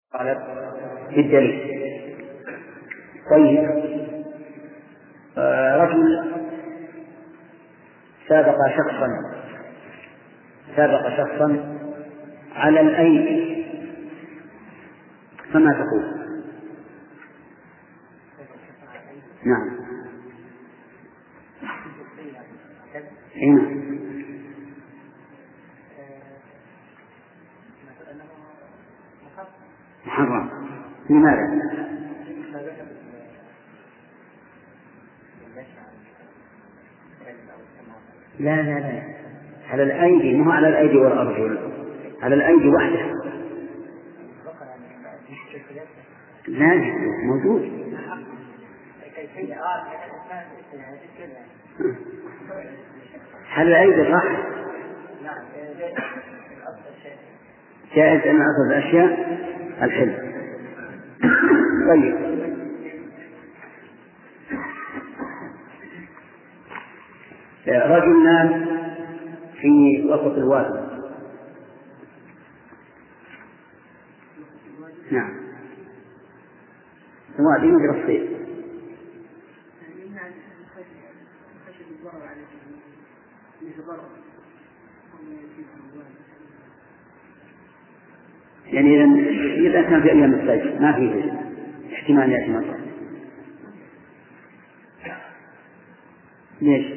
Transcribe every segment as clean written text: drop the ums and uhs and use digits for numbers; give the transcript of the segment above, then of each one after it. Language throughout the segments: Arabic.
قالت بالدليل. طيب، رجل سابق شخصا على الأيدي، فما تقول؟ نعم، هنا محرم. لماذا؟ لا، على الأيدي، مو على الأيدي والأرجل، على الأيدي وحدها. لا، موجود. على الأيدي صح، جائز أن أصل الأشياء الحل. طيب، رجل نام في وسط الوادي. نعم، الوادي مجرى الصيد. يعني إذا كان في أيام الصيف ما فيه احتمال يأتي مطر. ليش؟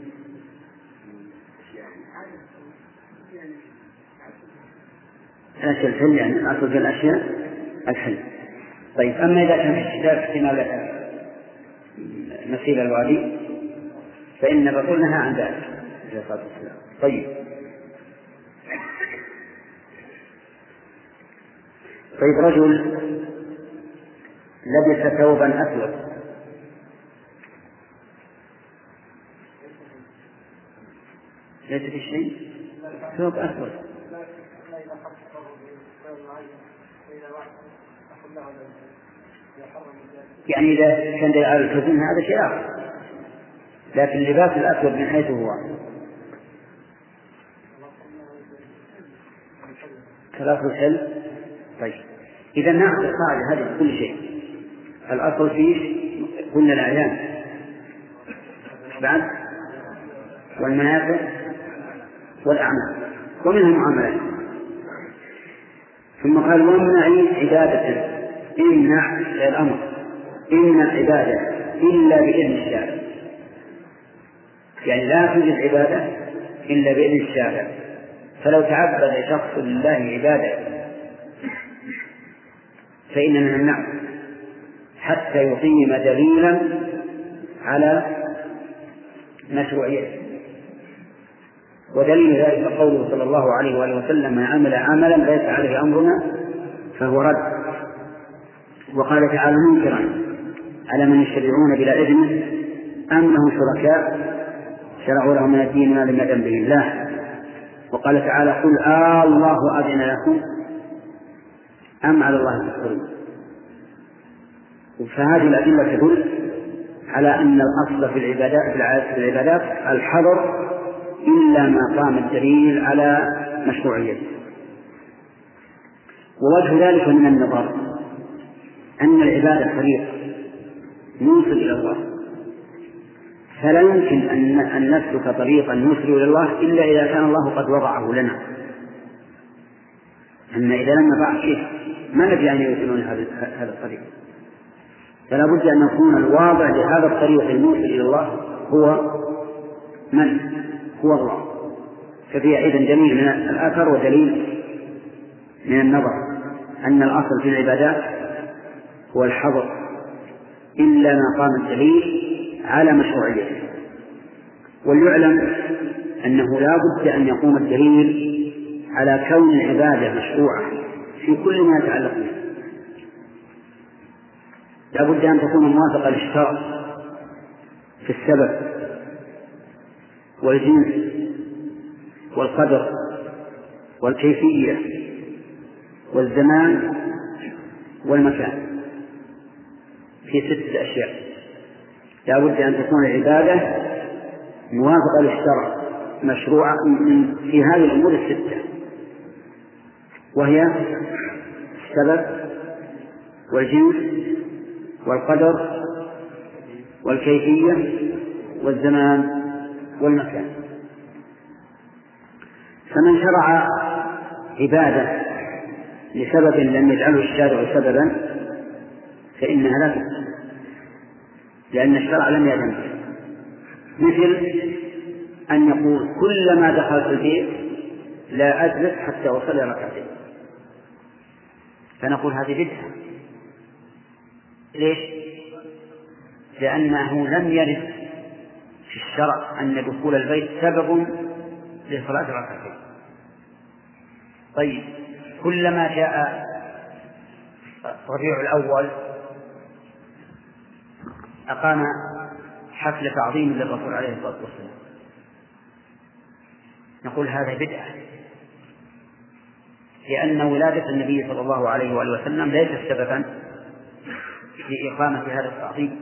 الأشياء الحل، يعني الأصل في الأشياء الحل. طيب، أما إذا كان في الشتاء احتمال مسير الوادي فإن الرسول نهى عن ذلك عليه الصلاة والسلام. طيب، رجل لبس ثوبا أسود، ليس في شيء، ثوب أسود، يعني إذا كان على الحزن هذا شيء آخر، لكن اللباس الأسود من حيث هو ثلاث الحل. طيب، إذا نأخذ القاعدة هذه بكل شيء. الأصل فيه قلنا الأعيان بعد والمنافع والأعمال ومنها المعاملات. ثم قال وامنع عبادة، امنع الأمر، امنع عبادة إلا بإذن الشارع، يعني لا توجد عبادة إلا بإذن الشارع. فلو تعبد شخص لله عبادة فإننا نمنعه حتى يقيم دليلا على مشروعيته. ودليل ذلك قوله صلى الله عليه وآله وسلم من عمل عملا ليس عليه أمرنا فهو رد. وقال تعالى منكرا على من يشرعون بلا إذنه أم لهم شركاء شرعوا لهم من الدين ما لم يأذن به الله. وقال تعالى قل الله أذن لكم أم على الله تفترون. فهذه الأدلة تدل على أن الأصل في العبادات الحظر إلا ما قام الدليل على مشروعيته. ووجه ذلك من النظر أن العبادة طريق يوصل إلى الله، فلا يمكن أن نسلك طريقا يوصل إلى الله إلا إذا كان الله قد وضعه لنا. أما إذا لم نضع شيء ما ندري أن يوصلون هذا الطريق. فلا بد أن يكون الواضع لهذا الطريق الموصل إلى الله هو من؟ هو الله. ففي أيضا دليل من الآثار ودليل من النظر أن الأصل في العبادات هو الحظر إلا ما قام الدليل على مشروعيته. وليعلم أنه لا بد أن يقوم الدليل على كون العبادة مشروعة في كل ما يتعلق به. لا بد أن تكون موافقة للشرع في السبب والجنس والقدر والكيفية والزمان والمكان، في 6 أشياء. لا بد أن تكون العبادة موافقة للشرع مشروعة في هذه الأمور 6، وهي السبب والجنس والقدر والكيفية والزمان والمكان. فمن شرع عبادة لسبب لم يجعله الشارع سببا فإنها لا تقبل، لأن الشرع لم يأذن به. مثل أن يقول كلما دخلت البيت لا أجلس حتى أصلي ركعتين، فنقول هذه بدعة. ليش؟ لأنه لم يرد في الشرع أن دخول البيت سبب لصلاة ركعتين. طيب كلما جاء ربيع الأول أقام حفل تعظيم للرسول عليه الصلاة والسلام، نقول هذا بدعة، لأن ولادة النبي صلى الله عليه وآله وسلم ليست سببا لإقامة هذا التعظيم،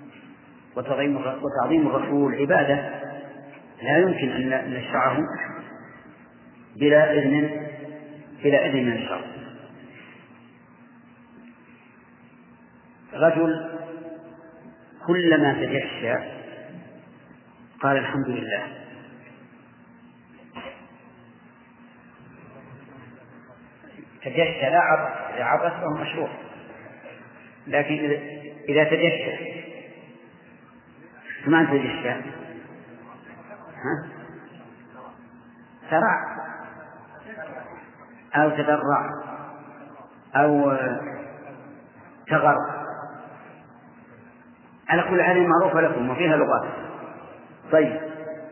وتعظيم الرسول عبادة لا يمكن أن نشرعه بلا إذن من الشرع. رجل كلما تجشى قال الحمد لله، تجشى لا عبث، إذا عبث فهو مشروع، لكن إذا تجشى ما تجشى سرع أو تدرع أو تغر، على كل حال معروفة لكم وفيها لغات. طيب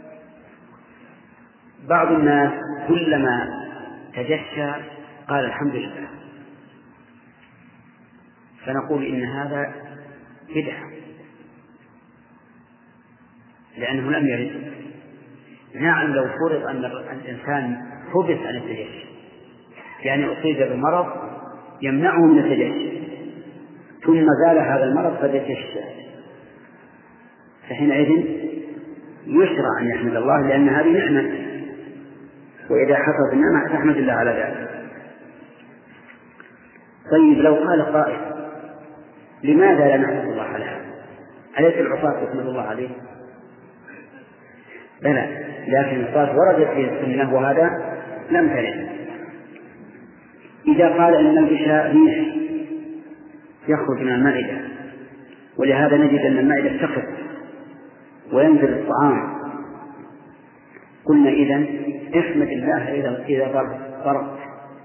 بعض الناس كلما تجشى قال الحمد لله، فنقول إن هذا بدعة لأنه لم يرد. نعم لو فرض أن الإنسان حبس عن التجشي، يعني أصيب بمرض يمنعه من التجشي ثم زال هذا المرض فتجشى، فحينئذ يشرع أن يحمد الله لأن هذه نعمة، وإذا حصلت النعمة فاحمد الله على ذلك. طيب لو قال قائل لماذا لا نحمد الله على هذا؟ أليس العصاة يحمد الله عليه؟ بلى، لكن العصاة وردت فيه السنة وهذا لم ترد. إذا قال إن الغشاء ريح يخرج من المعدة، ولهذا نجد أن المعدة تقف وينزل الطعام، قلنا إذن احمد الله إذا ضربت.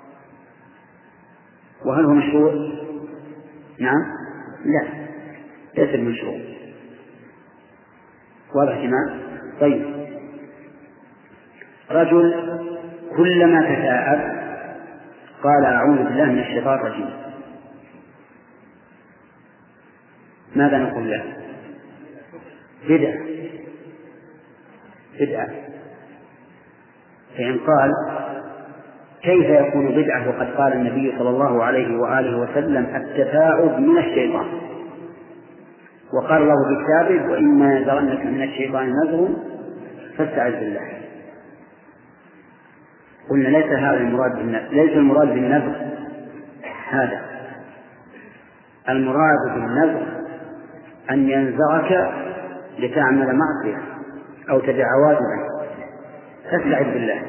وهل هو مشروع؟ نعم، لا، ليس المشروع. واضح جماعة؟ طيب رجل كلما تثاءب قال أعوذ بالله من الشيطان الرجيم، ماذا نقول له؟ بدعة. فإن قال كيف يكون بدعة وقد قال النبي صلى الله عليه وآله وسلم التثاؤب من الشيطان، وقال الله في كتابه وإما ينزغنك من الشيطان نزغ فاستعذ بالله. قلنا ليس المراد بالنزغ هذا، المراد بالنزغ أن ينزغك لتعمل معصية أو تدع واجبا فاستعذ بالله.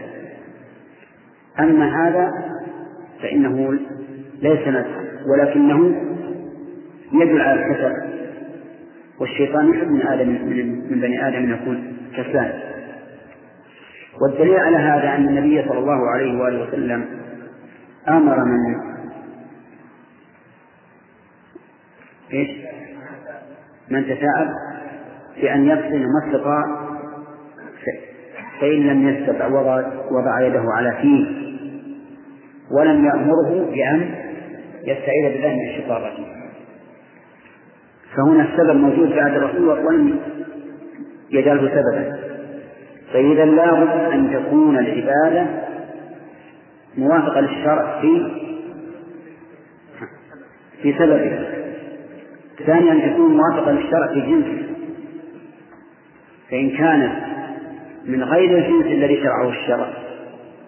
أما هذا فإنه ليس نزغا ولكنه يدل على الكسل، والشيطان يحب من بني آدم أن يكون كسلان. والدليل على هذا أن النبي صلى الله عليه وآله وسلم أمر من تثاءب بأن يغسل ما استطاع، فإن لم يستطع وضع يده على فيه، ولم يأمره بأن يستعيذ بالله من الشيطان الرجيم. فهنا السبب موجود في عهد الرسول ولم يجعله سببا. فإذا لابد أن تكون العبادة موافقة للشرع في سببها. ثانيا أن تكون موافقة للشرع في جنسه، فإن كانت من غير الجنس الذي شرعه الشرع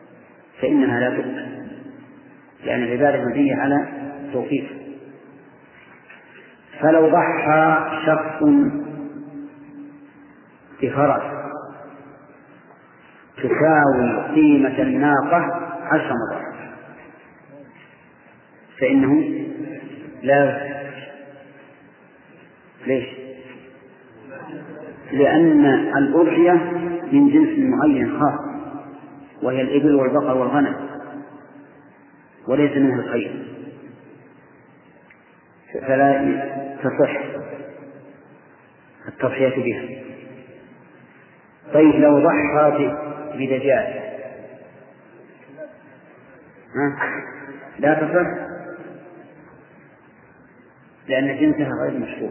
فإنها لا تقبل، لأن العبادة مبنية على توقيف. فلو ضحى شخص بفرس تساوي قيمة الناقة 10 مرات فإنه لا. ليش؟ لأن الأضحية من جنس معين خاص وهي الإبل والبقر والغنم وليس منها الخيل، فلا تصح التضحية بها. طيب لو ضحى بدجاج لا تصح لأن جنسها غير مشهور.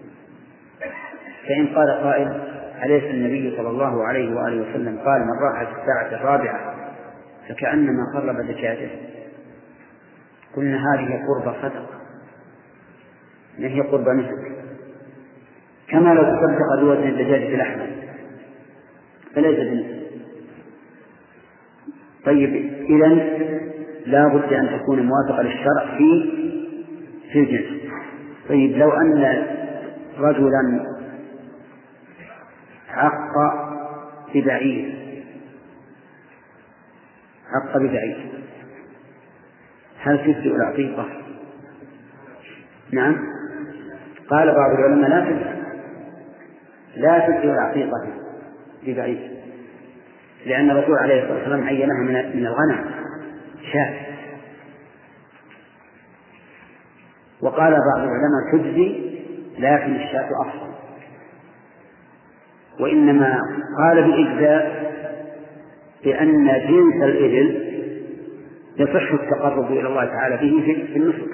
فإن قال قائل أليس النبي صلى الله عليه وآله وسلم قال من راح في الساعة الرابعة فكأنما قرب دجاجة؟ قلنا هذه قرب صدقة ما هي قرب نسك، كما لو تصدق بوزن الدجاج بلحمه فليس بنسك. طيب إذن لا بد أن تكون موافقة للشرع في الجنس. طيب لو أن رجلا عق ببعير هل تجزئ العقيقة؟ نعم، قال بعض العلماء لا تجزئ العقيقة ببعير لأن الرسول عليه الصلاة والسلام عينها من الغنم شاة. وقال بعض العلماء تجزي لكن الشاة أفضل، وإنما قال بالإجزاء لأن جنس الإبل يصح التقرب إلى الله تعالى به في النسك،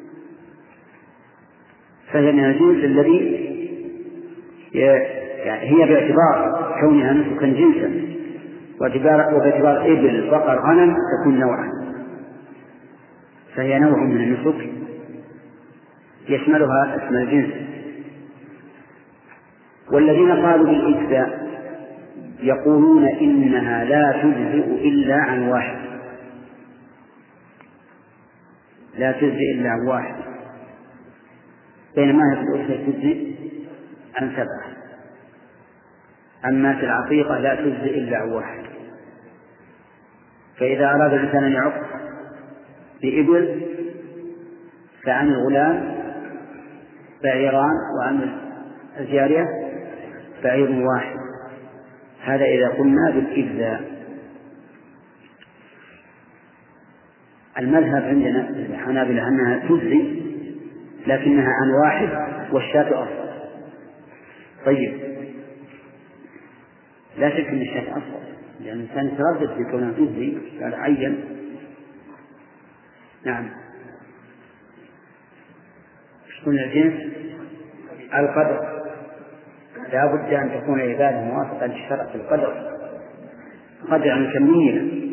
فهي من الجنس الذي يعني هي باعتبار كونها نسكا جنسا وباعتبار إبل بقر غنم تكون نوعا، فهي نوع من النسك يشملها اسم الجنس. والذين قالوا بالإجزاء يقولون إنها لا تجزئ إلا عن واحد، لا تجزئ إلا عن واحد، بينما هي تجزئ عن 7. أما في العقيقة لا تجزئ إلا عن واحد. فإذا أراد الإنسان أن يعق بإبل فعن الغلام بعيران وعن الجارية بعير واحد، هذا إذا قلنا بالإجزاء. المذهب عندنا الحنابلة أنها تجزي لكنها عن واحد والشاة أفضل. طيب لا شك أن الشاة أفضل لأن الإنسان يتردد في كونها تجزي قال عين. نعم، شكون الجنس القدر، لا بد أن تكون العبادة موافقة للشرع في القدر، قدرا كميا.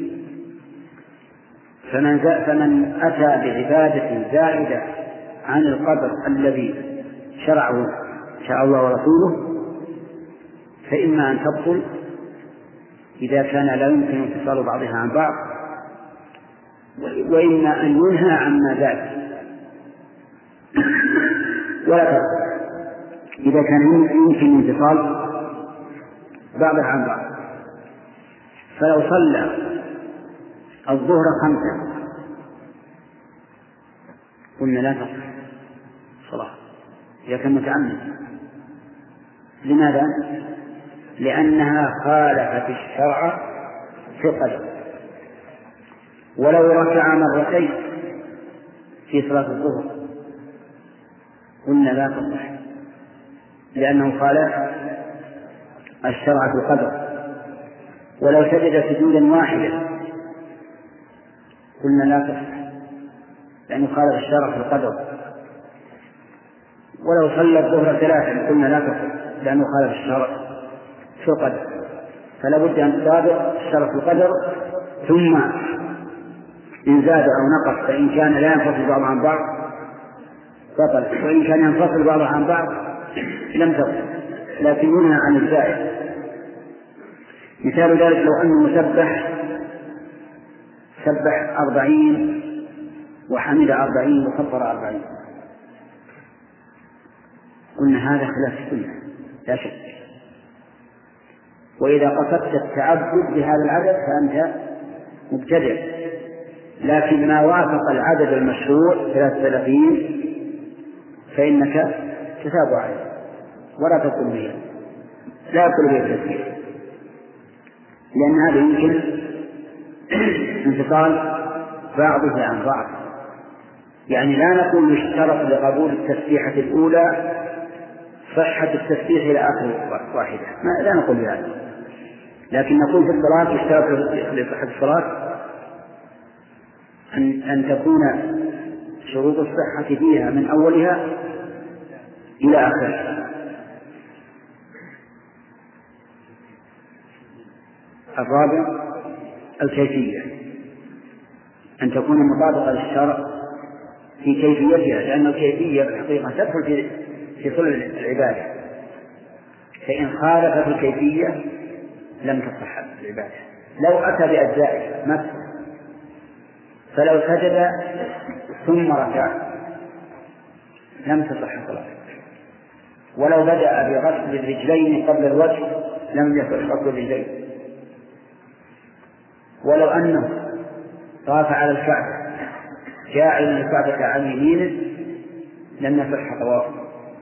فمن أتى بعبادة زائدة عن القدر الذي شرعه الله ورسوله فإما أن تبطل إذا كان لا يمكن انفصال بعضها عن بعض، وإما أن ينهى عما زاد ولا تبطل إذا كان يمكن انفصال بعضها عن بعض. فلو صلى الظهر 5 قلنا لا تصح صلاة إذا كان متعمد. لماذا؟ لأنها خالفت الشرع في القدر. ولو ركع مرتين في صلاة الظهر قلنا لا تصح لأنه خالف الشرع في القدر. ولو سجد سجودا واحدا قلنا لا تصح لأنه خالف الشرع في القدر. ولو صلى الظهر 3 قلنا لا تصح لأنه خالف الشرع في القدر. فلا بد أن تطابق الشرع في القدر، ثم إن زاد أو نقص فإن كان لا ينفصل بعض عن بعض بطل، وإن كان ينفصل بعض عن بعض لم تبطل لكن ينهى عن الزائد. مثال ذلك لو أن مسبح سبح 40 وحمد 40 وكبر 40 قلنا هذا خلاف السنة لا شك. وإذا قصدت التعبد بهذا العدد فأنت مبتدع، لكن ما وافق العدد المشروع 33 فإنك تتاب عليه ولا تقول به، لا يقول به التسبيح، لأن هذا يمكن انفصال بعضه عن بعض. يعني لا نقول يشترط لقبول التسبيحة الأولى صحة التسبيح إلى آخر واحدة، لا نقول بهذا، لكن نقول في الصلاة يشترط لصحة الصلاة أن تكون شروط الصحة فيها من أولها إلى آخرها. الرابع الكيفية، أن تكون مطابقة للشرع في كيفيتها، لأن الكيفية في الحقيقة تدخل في صلب العبادة، فإن خالفت الكيفية لم تصح العبادة. لو أتى بأجزائها مثلا، فلو سجد ثم ركع لم تصح صلاته، ولو بدأ بغسل الرجلين قبل الوجه لم يصح غسل الرجلين، ولو أنه طاف على الكعبة جاعل الكعبة عن يمينه لم يصح طوافه،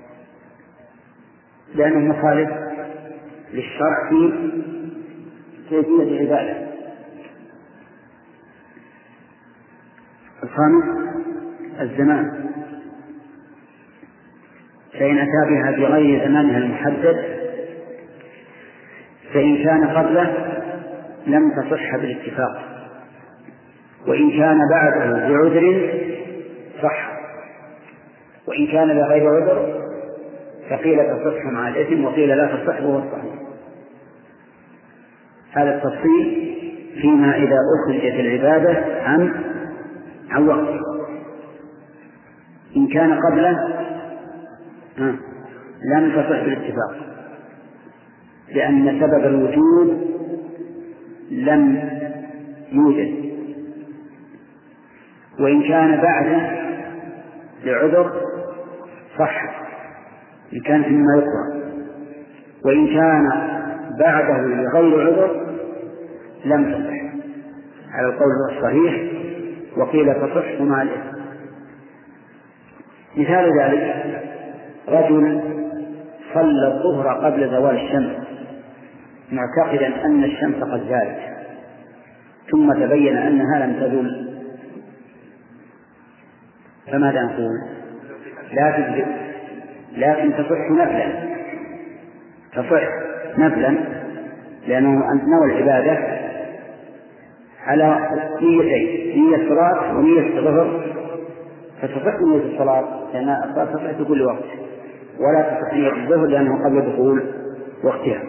لأنه مخالف للشرع في كيفية العبادة. الخامس الزمان، فإن أتى بها بغير زمانها المحدد فإن كان قبله لم تصح بالاتفاق، وإن كان بعده بعذر صح، وإن كان بغير عذر فقيل تصح مع الإثم وقيل لا تصح وهو الصحيح. هذا التفصيل فيما إذا أخرجت العبادة عن وقت. إن كان قبله لم تصح بالاتفاق، لأن سبب الوجود لم يوجد، وإن كان بعده لعذر صح إن كان مما يقرأ، وإن كان بعده لغير عذر لم تصح على القول الصحيح وقيل تصح مع الإثم. مثال ذلك رجل صلى الظهر قبل زوال الشمس معتقدا أن الشمس قد زالت، ثم تبين أنها لم تزل، فماذا نقول؟ لا تجزئ، لكن تصح نفلا لأنه نوى العبادة على نيتين، نية الصلاة ونية الظهر، فتصح نية الصلاة لأن الصلاة تصح في كل وقت، ولا تصح نية الظهر لأنه قبل دخول وقتها.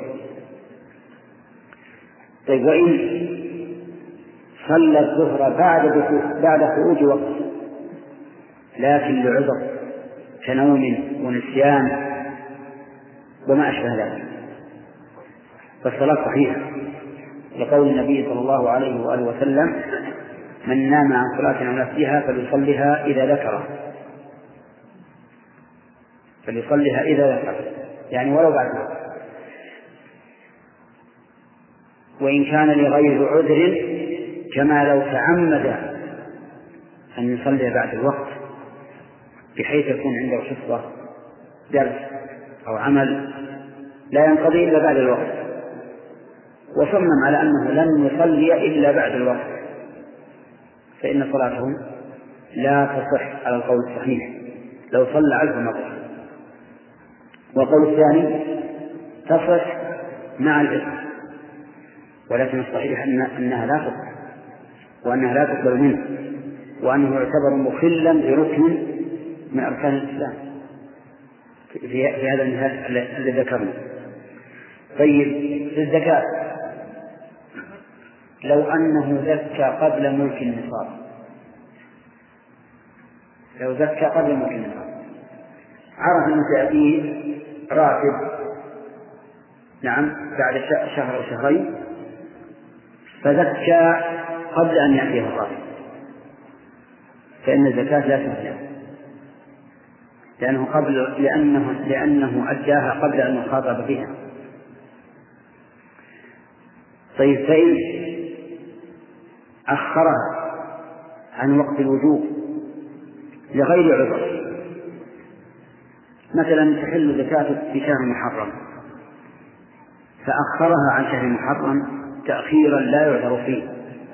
طيب وإن صلى الظهر بعد خروج وقت لكن لعذر كنوم ونسيان وما أشبه ذلك فالصلاة صحيحة، لقول النبي صلى الله عليه وآله وسلم: من نام عن صلاة أو نسيها فليصلها إذا ذكره، يعني ولو بعد الوقت. وإن كان لغير عذر كما لو تعمد أن يصلي بعد الوقت بحيث يكون عنده حصة درس أو عمل لا ينقضي إلا بعد الوقت، وصمم على أنه لن يصلي إلا بعد الوقت، فإن صلاته لا تصح على القول الصحيح لو صلى 1000 مرة. والقول الثاني تصح مع الإثم، ولكن الصحيح أنها لا تصح وأنها لا تقبل منه، وأنه يعتبر مخلا بركن من أركان الإسلام في هذا المثال الذي ذكرنا. طيب في الزكاة، لو أنه زكى قبل ملك النصاب، عرف أنه سيأتيه راتب بعد شهر أو شهرين، فزكى قبل أن يأتيه الراتب، فإن الزكاة لا تجزئ. لأنه أداها قبل أن يخاطب بها. طيب فإن أخرها عن وقت الوجوب لغير عذر، مثلا تحل زكاة في شهر محرم فأخرها عن شهر محرم تأخيرا لا يعذر فيه،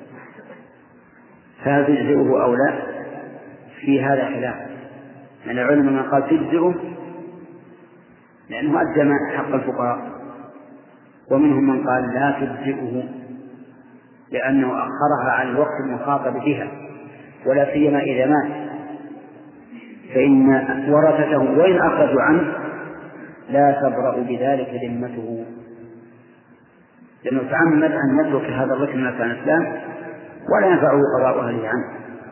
فهل تجزئه أو لا؟ في هذا خلاف، من العلماء من قال تجزئه لأنه أدى حق الفقراء، ومنهم من قال لا تجزئه لأنه أخرها عن الوقت المخاطب بها، ولا سيما إذا مات فإن ورثته وإن أخرجوا عنه لا تبرأ بذلك ذمته، لأنه تعمد أن يترك هذا الركن من أركان الإسلام ولا ينفعه قضاء أهله عنه.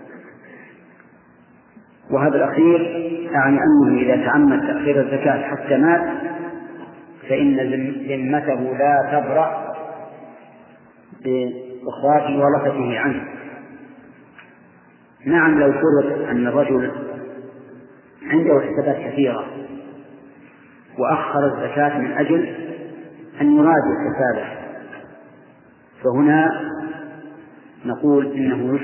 وهذا الأخير يعني أنه إذا تعمد تأخير الزكاة حتى مات فإن ذمته لا تبرأ بإخراج ورثته عنه. نعم، لو فرض أن الرجل عنده حسابات كثيرة وأخر الزكاة من أجل أن يراجع حسابه، فهنا نقول إنه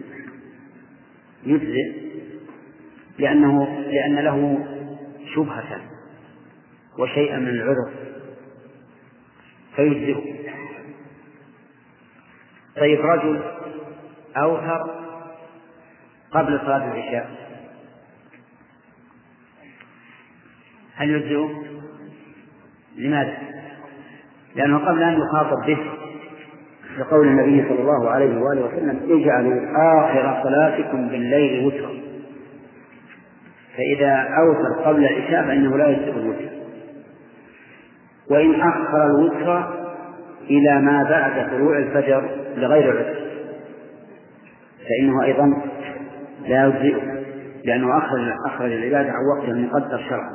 يجزئ لأن له شبهة وشيئا من العذر فيجزئه. طيب رجل أوتر قبل صلاة العشاء هل يجزئه؟ لماذا؟ لأنه قبل أن يخاطب به لقول النبي صلى الله عليه وآله وسلم اجعلوا آخر صلاتكم بالليل وترا، فإذا أوتر قبل العشاء فإنه لا يجزئ الوتر. وإن أخر الوتر إلى ما بعد طلوع الفجر لغير عذر فإنه أيضا لا يجزئه لأنه أخرج العبادة عن وقتها المقدر شرعا.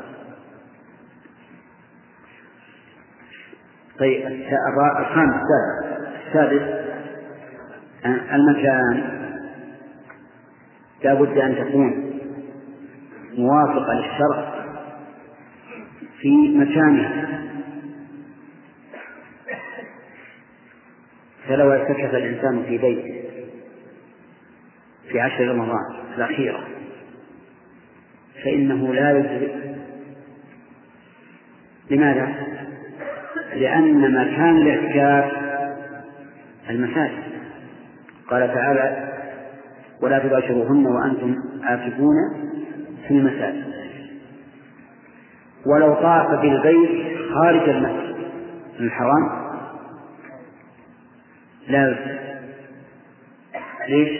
طيب السادس المكان لا بد أن تكون موافقة للشرع في مكانها، فلو اعتكف الإنسان في بيته في 10 رمضان الأخيرة فإنه لا يجزئ. لماذا؟ لأن مكان الاعتكاف المساجد، قال تعالى ولا تباشروهن وأنتم عاكفون في المساجد. ولو طاف بالبيت خارج المسجد الحرام لا يجزئ. ليش؟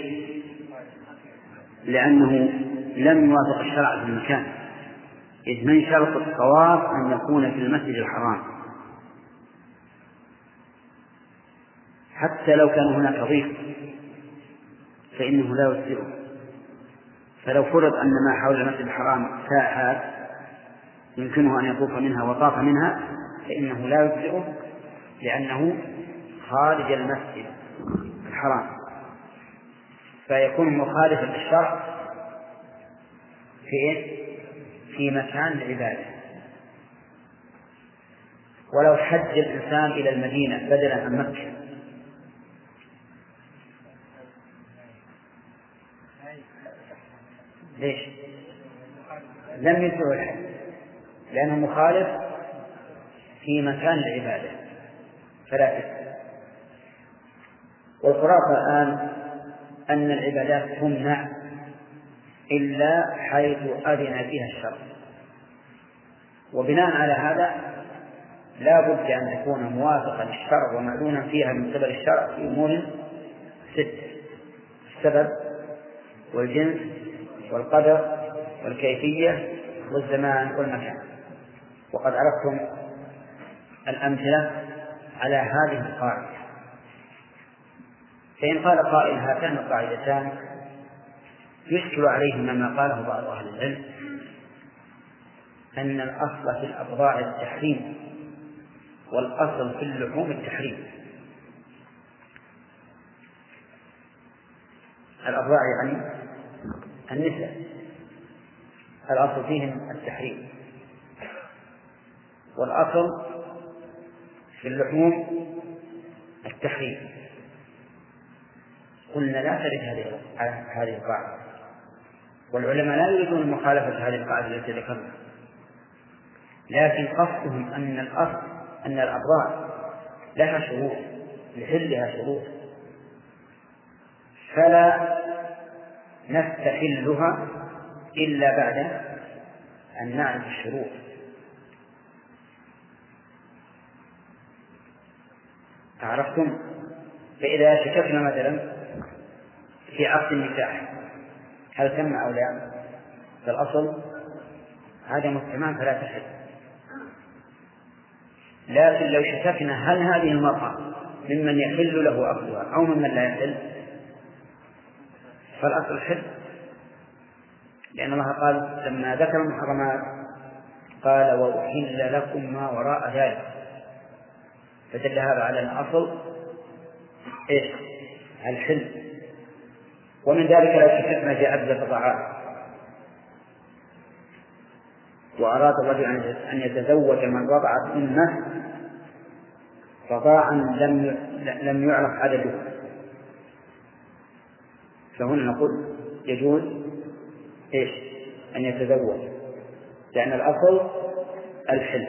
لأنه لم يوافق الشرع في المكان، إذ من شرط الطواف أن يكون في المسجد الحرام حتى لو كان هناك ضيق فإنه لا يجزئه. فلو فرض أن ما حول المسجد الحرام ساحات يمكنه أن يطوف منها وطاف منها فإنه لا يجزئه لأنه خارج المسجد الحرام، فيكون مخالفا للشرع في مكان العبادة. ولو حج الإنسان إلى المدينة بدلا عن مكة ليش؟ لم يسوء الحج لأنه مخالف في مكان العبادة فلا تسأل. والخلاصة الآن أن العبادات تمنع إلا حيث أذن فيها الشرع، وبناء على هذا لا بد أن تكون موافقة للشرع ومعلونا فيها من قبل الشرع في أمور 6: السبب والجنس والقدر والكيفية والزمان والمكان. وقد عرفتم الأمثلة على هذه القاعدة. فإن قال قائل هاتان القاعدتان يشكل عليهما ما قاله بعض أهل العلم أن الأصل في الأبضاع التحريم والأصل في اللحوم التحريم. الأبضاع يعني النساء، الأصل فيهم التحريم، والأصل في اللحوم التحريم. قلنا لا ترد هذه القاعدة، والعلماء لا يريدون مخالفة هذه القاعدة التي ذكرنا، لكن قصدهم أن الأصل أن الأبضاع لها شروط، لحلها شروط، فلا نستحلها إلا بعد أن نعرف الشروط. عرفتم؟ فإذا شككنا مثلا في عقد النكاح هل تم أو لا، فالأصل عدم التمام فلا تحل. لكن لو شككنا هل هذه المرأة ممن يحل له أخذها أو ممن لا يحل، فالأصل حل، لأن الله قال لما ذكر المحرمات قال وأحل لكم ما وراء ذلك، فدل هذا على الأصل إيش؟ الحل. ومن ذلك لو شككنا في عدد الرضاعات وأراد الرجل أن يتزوج من رضعت أمه رضاعا لم يعرف عدده، فهنا نقول يجوز إيش؟ أن يتزوج، لأن الأصل الحل.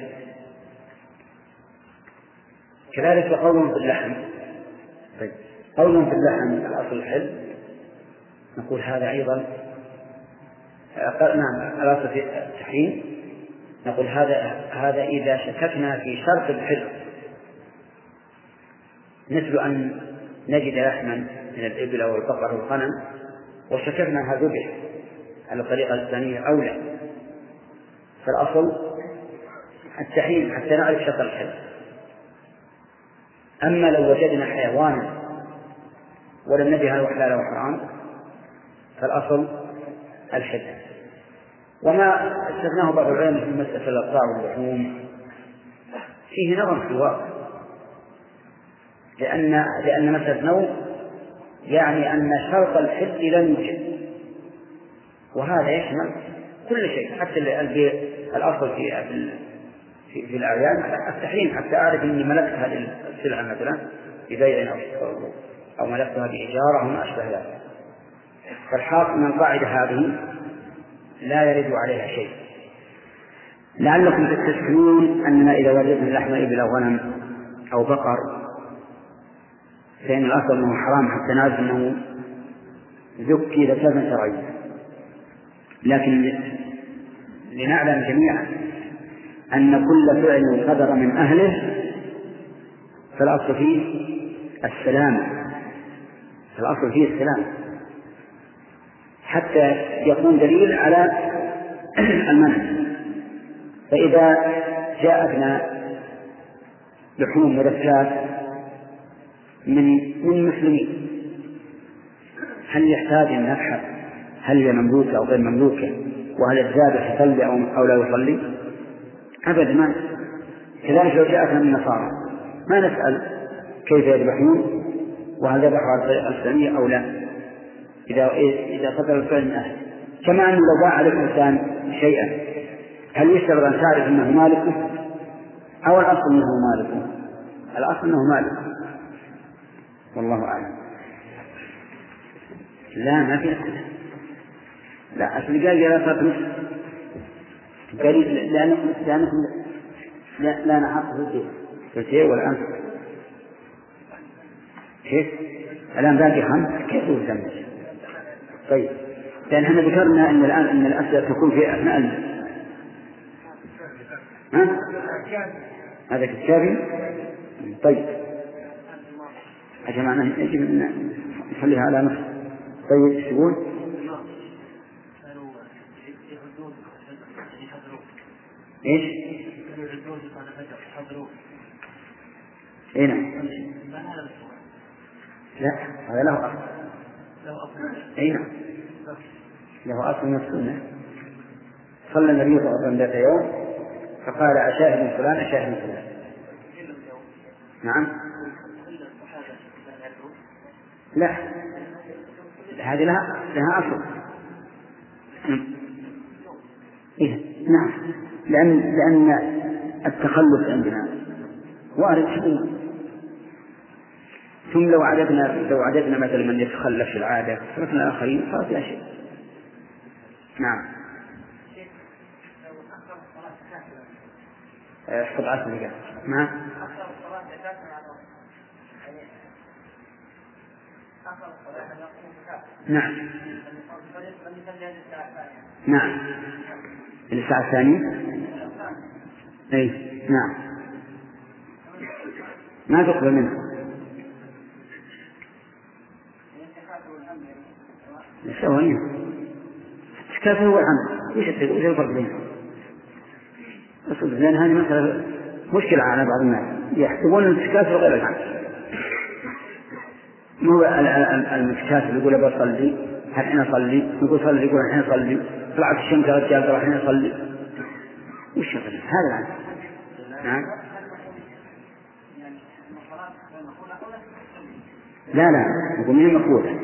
كذلك قولهم في اللحم، قولهم في اللحم الأصل الحل، نقول هذا أيضا نعم الأصل في التحريم، نقول هذا إذا شككنا في شرط الحل، مثل أن نجد لحما من الإبل أو البقر أو الغنم وشككنا هذا ذبح على الطريقة الثانية أو لا، فالأصل التحريم حتى نعرف شرط الحل. أما لو وجدنا حيوانا ولم ندري هل هو حلال أو حرام فالأصل الحل. وما استثناه بعض العلماء في مسألة الأبضاع واللحوم فيه نظر في الواقع، لأن مسألة نوع يعني أن شرط الحل لم يوجد، وهذا يشمل كل شيء حتى الأصل في الأعيان التحريم، حتى أعرف أني ملكت هذه السلعة مثلا ببيع أو ملكتها بإجارة أو ما أشبه ذلك. فالحاصل من القاعدة هذه لا يرد عليها شيء. لعلكم تستشعرون أننا إذا وجدنا لحم إبل أو غنم أو بقر فإن الأصل أنه حرام حتى نعرف أنه ذكي ذكاء شرعي، لكن لنعلم جميعا أن كل فعل صدر من أهله فالأصل فيه السلام، الأصل فيه السلام حتى يكون دليل على المنع. فإذا جاءتنا لحوم مذكات من مسلمين هل يحتاج أن نبحث هل هي مملوكة أو غير مملوكة، وهل الذابح يصلي أو لا يصلي؟ أبدا ما. كذلك لو جاءتنا من النصارى ما نسأل كيف يذبحون وهل ذبحوا على الطريقة الإسلامية أو لا إذا صدر الفعل من أهل. كما أن لو باع عليك إنسان شيئا هل يشترط أن تعرف أنه مالكه أو الأصل أنه مالكه؟ الأصل أنه مالكه، والله أعلم. لا ما في أسئلة، لا أصل قال لا تطمس قال لأنكم لا نحط في الشيء والآن كيف الآن باقي 5 كيف يسمى؟ طيب لأن احنا ذكرنا أن الآن أن الأسئلة تكون في أثناء ها؟ هذا كتابي. طيب يا جماعة يجب أن نخليها على نص. طيب ايش تقول؟ ايش؟ اي نعم. لا هذا له أصل. اي نعم له أصل من السنة. صلى النبي صلى الله عليه وسلم ذات يوم فقال أشاهد فلان أشاهد فلان. نعم لا هذه لها أصل. إيه؟ نعم، لأن التخلف عندنا وارد شديد. ثم لو عددنا مثلا من يتخلف في العادة تركنا الآخرين صارت لا شيء. نعم. استضعاف الرجال. نعم. نعم. نعم. الساعة الثانية. أي نعم. ما تقبل منه. سوينا. كيف هو الحمد؟ وش الفرق بينهم؟ لأن هذه مثلا مشكلة على بعض الناس يحسبون الاتكاف غير الحمد. مو المتكاف اللي يقول بصلي الحين أصلي، يقول صلي يقول الحين أصلي، طلعت الشمس رجال قال الحين أصلي. وش هذا العمل؟ نعم. لا يقول من مقبولة.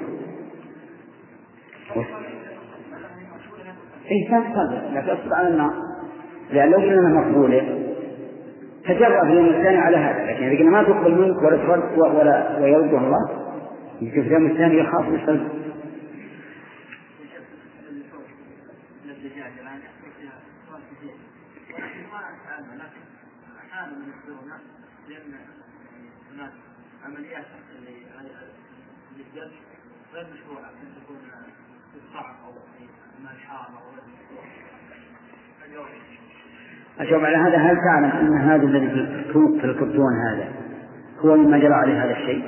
إيه كان صلي لكن أصبح على النار، لأن لو كنا مقبولة تجرب اليوم الثاني على هذا، لكن إذا كنا ما تقبل منك ولا تفرق ولا ويرده الله يشوف اليوم الثاني يخاف يصلي. عمليات للجلد غير مشروعة أن تكون في الصعب أو في الماء الحار أو غير مشروع. أجاب على هذا، هل تعلم أن هذا الذي في الكرتون هذا هو مما جرى عليه هذا الشيء؟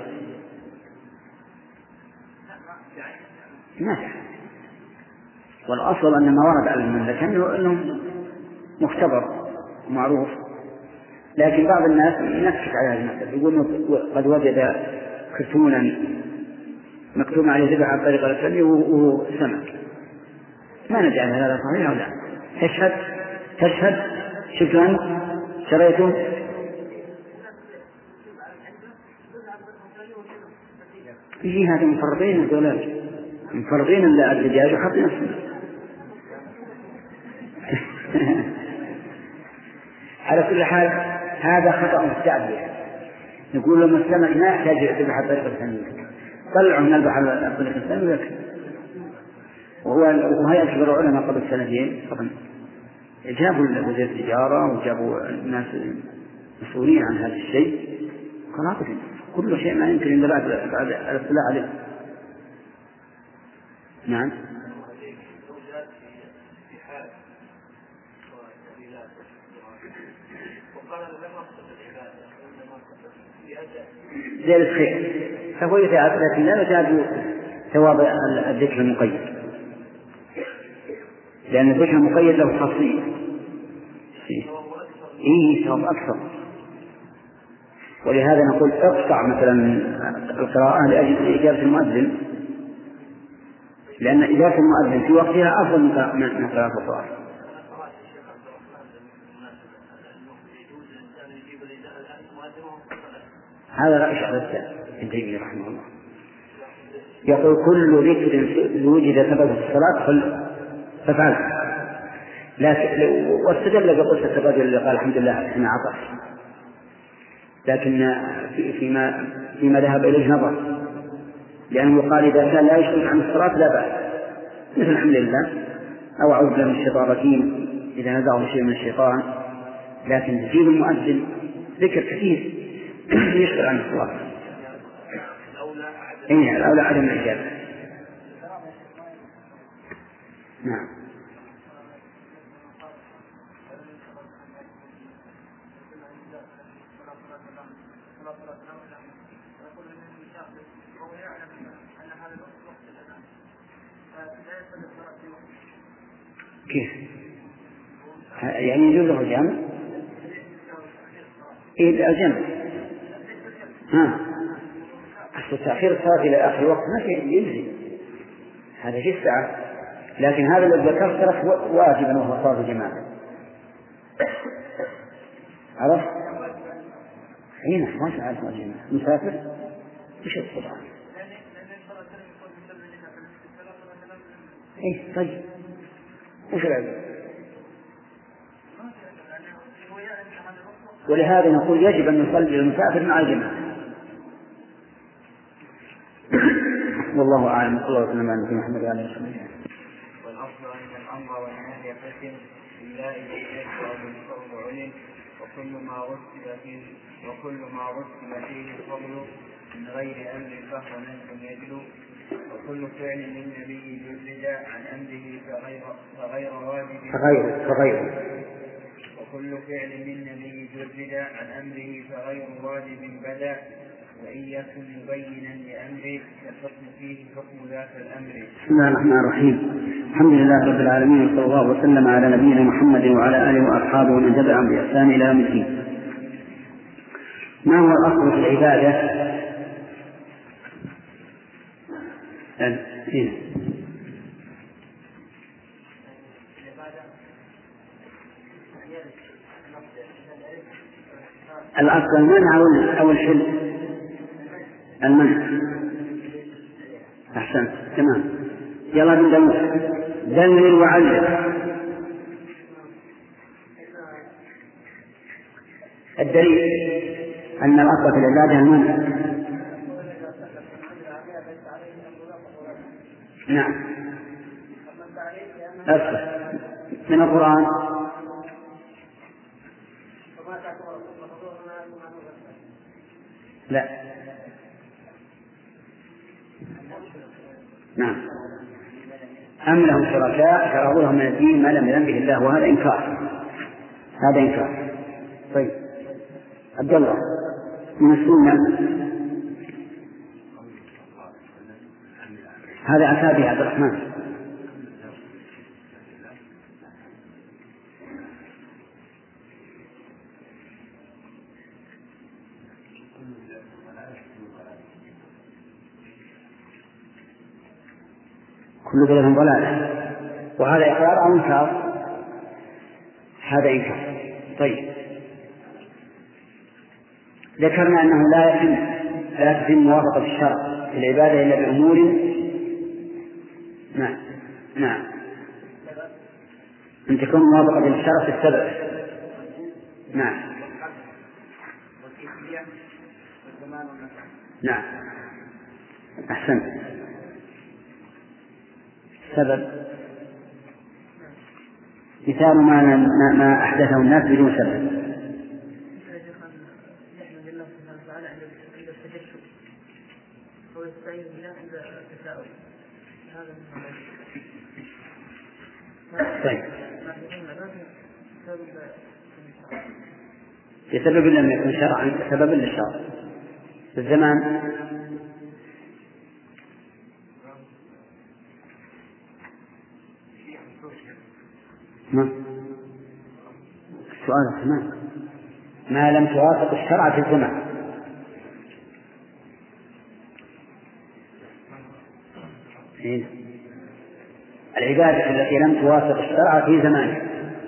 نعم. والأصل أن ما ورد على المملكة أنه مختبر معروف، لكن بعض الناس ينكت على هذا المثل، يقول قد وجد كرتونا مكتوب عليه ذبح على الطريقة الفلانية وهو سمك. ما ندري عن هذا صحيح أو لا. تشهد شكرا شريته. يجي هذا مفرطين الدولار مفرطين الدجاج وحاطين السمك. على كل حال هذا خطأ مستعجل. نقول لهم السمك ما يحتاج يذبح على الطريقة الثانية، طلعوا من البحر على الطريقة الثانية ويكفي. وهي أكبر علماء قبل سنتين طبعا جابوا وزير التجارة وجابوا الناس مسؤولين عن هذا الشيء، خلاص كل شيء ما يمكن إلا بعد الاطلاع عليه. نعم. زي الخير فهو يتعب، لكن لا يتعب ثواب الذكر المقيد، لأن الذكر المقيد له خاصية. إيه ثواب أكثر. ولهذا نقول اقطع مثلا القراءة لأجل إجابة المؤذن، لأن إجابة المؤذن في وقتها أفضل من قراءة القرآن. هذا رأي شيخ الإسلام ابن تيمية رحمه الله، يقول كل ذكر وجد ثبت في الصلاة فافعله. واستدل بقصة الرجل اللي قال الحمد لله حين عطش، لكن فيما ذهب إليه نظر، لأنه قال إذا كان لا يشغل عن الصلاة لا بأس، مثل الحمد لله أو أعوذ بالله من الشيطان الرجيم إذا نزعه شيء من الشيطان، لكن تجيب المؤذن ذكر كثير يشغل عن الصلاة. إيه الأولى عدم الإجابة. نعم. كيف؟ يعني يجوز له الجمع؟ إيه الجمع؟ تأخير الصلاة إلى آخر وقت ما في يجزي، هذا في الساعة، لكن هذا الذي ذكرت ترك واجبا وهو صلاة الجماعة. عرفت؟ حين ما تعرف صلاة الجماعة مسافر إيش الصلاة؟ إيه طيب وش العلم؟ ولهذا نقول يجب أن يصلي المسافر مع الجماعة. والله أعلم. صلى الله عليه وسلم على محمد وعلى آله وسلم. والأصل أن الأمر والنهي قسم إلا إذا يشرع بالفرض علم وكل ما رتب فيه الفضل من غير أمر فهو نهي يجلو وكل فعل للنبي جرد عن أمره فغير واجب وكل فعل للنبي جرد عن أمره فغير واجب بدا وإن يكن مبينا لأمره فالحكم فيه حكم ذات الأمر. بسم الله الرحمن الرحيم. الحمد لله رب العالمين وصلى الله وسلم على نبينا محمد وعلى آله وأصحابه ومن تبعهم بإحسان إلى يوم الدين. ما هو الأصل في العبادة؟ الأصل المنع أو الحل؟ المنع. أحسن تمام. يلا بن داود دلل وعلم. الدليل أن الأصل في العبادة المنع. نعم. أصل من القرآن. لا. نعم. أم لهم شركاء شرعوا لهم من الدين ما لم يأذن به الله وهذا إنكار. هذا إنكار. طيب عبد الله من السنة هذا عتابي عبد الرحمن. كل ذلك ضلالة وهذا إقرار أو إنكار؟ هذا إنكار. طيب ذكرنا أنه لا تتم موافقة الشرع في العبادة إلا بأمور. نعم أن تكون موافقة للشرع في السبب. نعم أحسنت. سبب مثال ما أحدثه الناس بدون سبب. طيب بسبب لم يكن شرعا سببا للشرع في الزمان. السؤال ما لم توافق الشرع في الزمان. العبادة التي لم توافق الشرع في زمانه.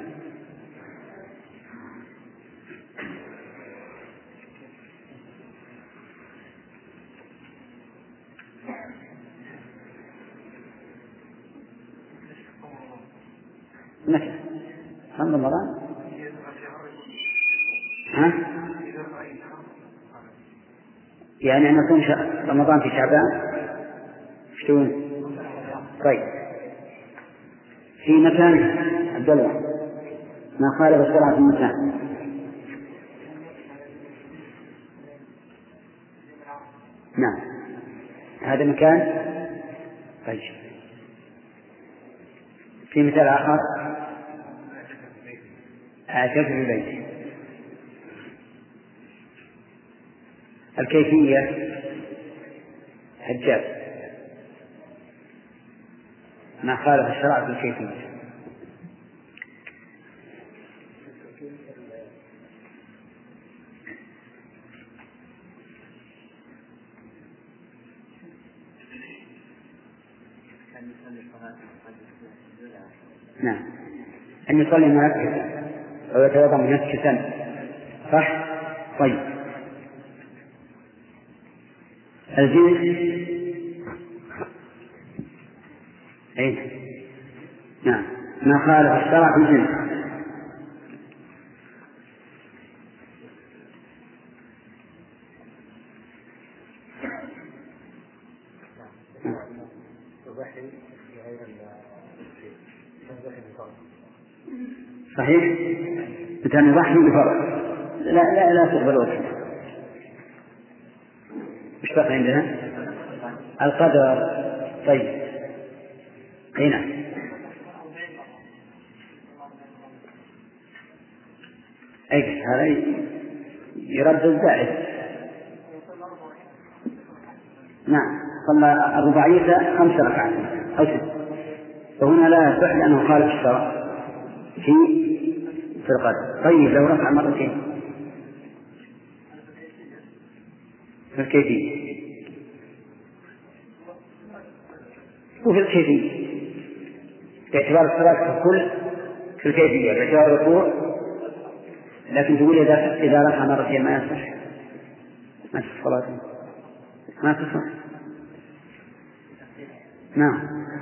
متى؟ رمضان؟ يعني أن يكون رمضان في شعبان؟ شتون؟ طيب في مكان عبد الله ما خالف الشرع في المكان. نعم هذا مكان. طيب في مثال آخر اعتكف في بيتي. الكيفية حجاب ما خالف الشرع في الكيفية. نعم أن يصلي منكسا أو يتوضأ منكسا صح. طيب الجنس نعم ما خالف الشرع في الجنس. صحيح؟ أنت نضحي بفرق لا تقبل وجهه. مش بقى عندنا القدر. طيب هنا أي هذا يرد الزائد. نعم صلى الرباعية 5 ركعات أو 6، وهنا لا يصح لأنه خالف الشرع في القدر. طيب لو رفع مرتين الكيفية وفي الكيفية باعتبار الصلاة ككل في الكيفية باعتبار الركوع، لكن تقول إذا رفع مرتين ما يصح، ما تصح صلاته، ما تصح. نعم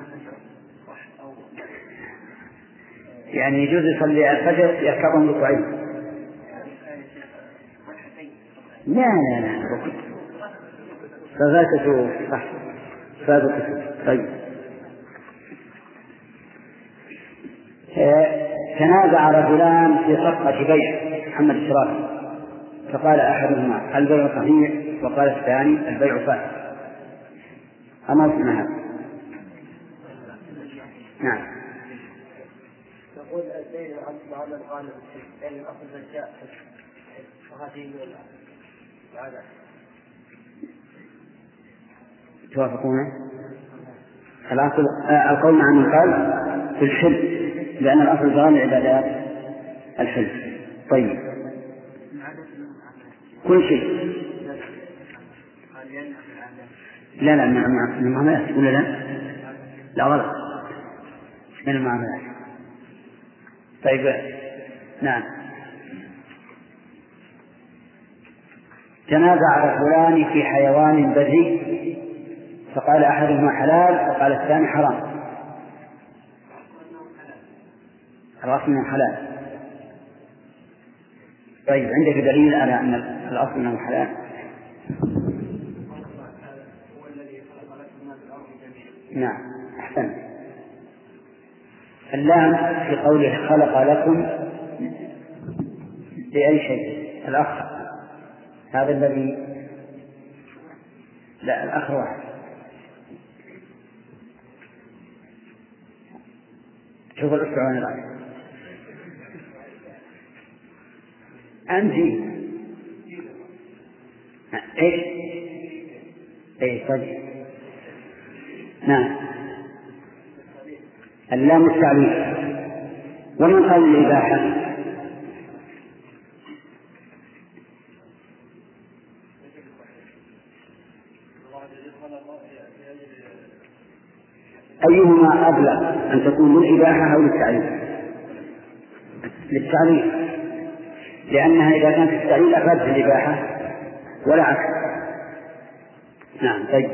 يعني يجوز يصلي الفجر يركبهم ركوعين. لا فذاته صح فذاته. طيب تنازع رجلان في صفقة بيع محمد الشرافي، فقال أحدهما البيع صحيح وقال الثاني البيع فاسد. أما اسمع هذا. نعم يقول الدين مع من قال يعني الأصل الزكاة وهذه العادة توافقون؟ الأصل القول مع من قال في الحل، لأن الأصل جرام العبادات الحل. طيب كل شيء لا من المعاملات ولا لا غلط من المعاملات. طيب نعم تنازع رجلان في حيوان بري، فقال أحدهما حلال وقال الثاني حرام. الأصل أنه حلال. طيب عندك دليل على أن الأصل أنه حلال؟ نعم أحسن. اللام في قوله خلق لكم بأي شيء. الأخ هذا الذي لا الأخ واحد. شوف الأسبوعين الآن أنت إيش طيب نعم اللام التعليل. ومن قال الإباحة أيهما أبلغ أن تكون للإباحة أو للتعليل؟ للتعليل، لأنها إذا كانت التعليل أفادت الإباحة ولا عكس. نعم طيب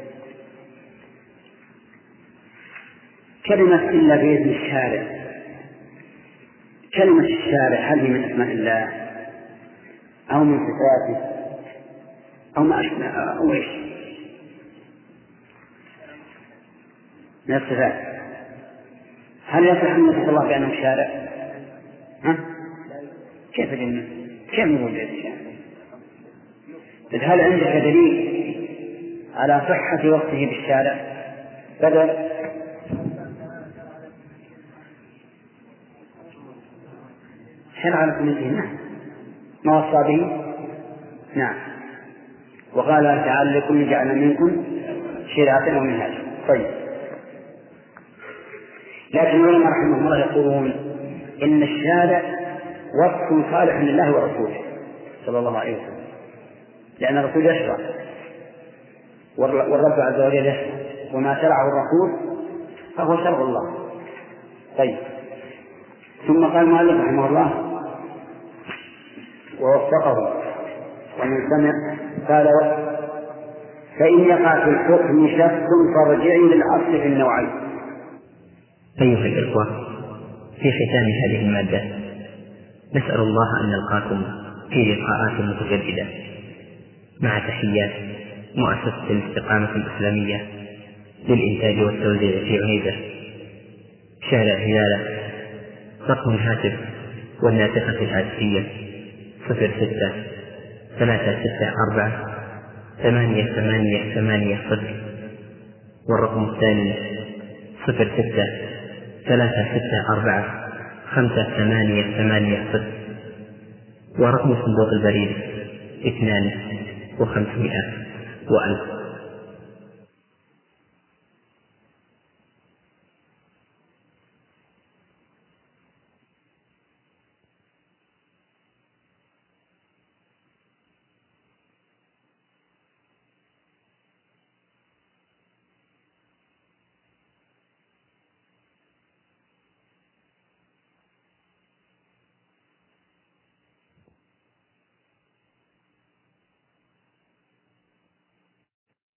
كلمة إلا بإذن الشارع، كلمة الشارع هل هي من أسماء الله أو من صفاته أو ما أشبه أو إيش من الصفات؟ هل يصح أن يصف الله بأنه شارع؟ كيف قلنا؟ كيف نقول بإذن الشارع؟ هل عندك دليل على صحة وصفه بالشارع؟ بدل شرع لكم من دينه ما وصى به. نعم وقال تعالى لكل جعل منكم شرعة ومنهاجا. طيب لكن العلماء رحمهم الله يقولون إن الشارع وصف صالح لله ورسوله صلى الله عليه وسلم، لأن الرسول يشرع والرب عز وجل يشرع، وما شرعه الرسول فهو شرع الله. طيب ثم قال المؤلف رحمه الله ووفقه ومن سمع قال فإن يقع في الحكم شك فارجعي للأصل في النوعين. أيها الإخوة، في ختام هذه المادة نسأل الله أن نلقاكم في لقاءات متجددة مع تحيات مؤسسة الاستقامة الإسلامية للإنتاج والتوزيع في عنيزة شارع هلالة رقم الهاتف والناطقة الهاتفية 06-364-8880. والرقم الثاني 06-364-5880. ورقم صندوق البريد 2 و500 و1000.